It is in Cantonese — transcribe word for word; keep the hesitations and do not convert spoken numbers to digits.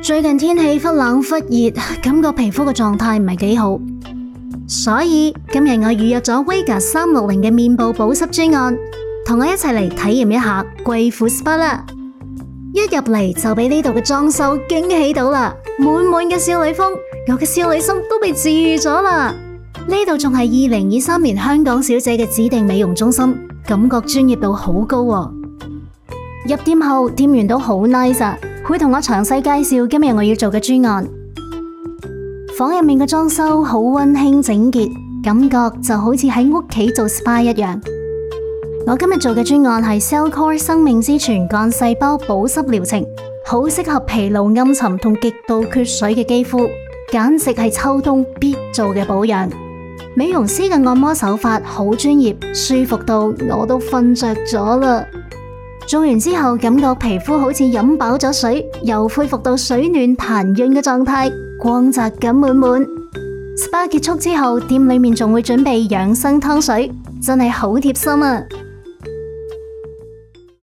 最近天氣忽冷忽熱，感覺皮膚嘅狀態唔係幾好，所以今日我預約咗 Vega 三六零嘅面部保濕專案，同我一齊嚟體驗一下貴婦 S P A 啦！一入嚟就俾呢度嘅裝修驚喜到啦，滿滿嘅少女風，我嘅少女心都被治癒咗啦！呢度仲係二零二三年香港小姐嘅指定美容中心，感覺專業度好高喎。入店後，店員都好 nice 啊，會同我詳細介紹今日我要做嘅專案。房入面嘅裝修好溫馨整潔，感覺就好似喺屋企做 S P A 一樣。我今日做嘅專案係 Cellcore 生命之泉幹細胞保濕療程，好適合疲勞暗沉同極度缺水嘅肌膚，簡直係秋冬必做嘅保養。美容師嘅按摩手法好專業，舒服到我都瞓着咗啦。做完之後，感覺皮膚好似飲飽咗水，又恢復到水暖彈潤嘅狀態，光澤感滿滿。S P A 結束之後，店裏面仲會準備養生湯水，真係好貼心啊！